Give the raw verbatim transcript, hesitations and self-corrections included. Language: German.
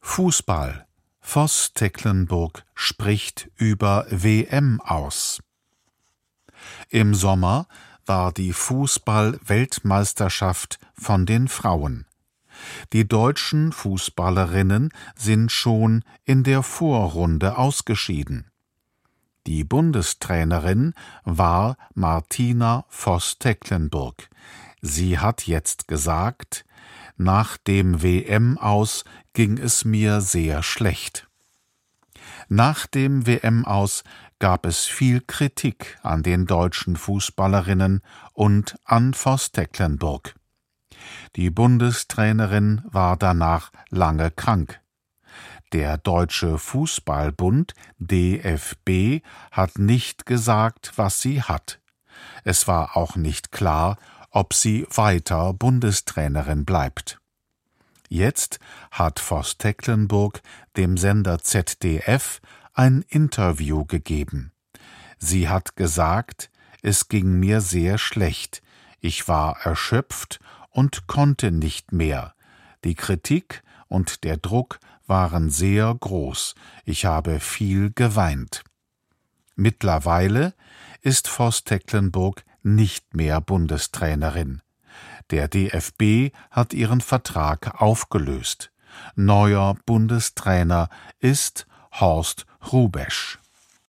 Fußball. Voss Tecklenburg spricht über W M aus. Im Sommer war die Fußball-Weltmeisterschaft von den Frauen. Die deutschen Fußballerinnen sind schon in der Vorrunde ausgeschieden. Die Bundestrainerin war Martina Voss Tecklenburg. Sie hat jetzt gesagt: Nach dem W M-Aus ging es mir sehr schlecht. Nach dem W M-Aus gab es viel Kritik an den deutschen Fußballerinnen und an Voss Tecklenburg. Die Bundestrainerin war danach lange krank. Der Deutsche Fußballbund D F B hat nicht gesagt, was sie hat. Es war auch nicht klar, ob sie weiter Bundestrainerin bleibt. Jetzt hat Voss Tecklenburg dem Sender Z D F ein Interview gegeben. Sie hat gesagt, es ging mir sehr schlecht, ich war erschöpft und konnte nicht mehr. Die Kritik und der Druck waren sehr groß, ich habe viel geweint. Mittlerweile ist Voss Tecklenburg nicht mehr Bundestrainerin. Der D F B hat ihren Vertrag aufgelöst. Neuer Bundestrainer ist Horst Hrubesch.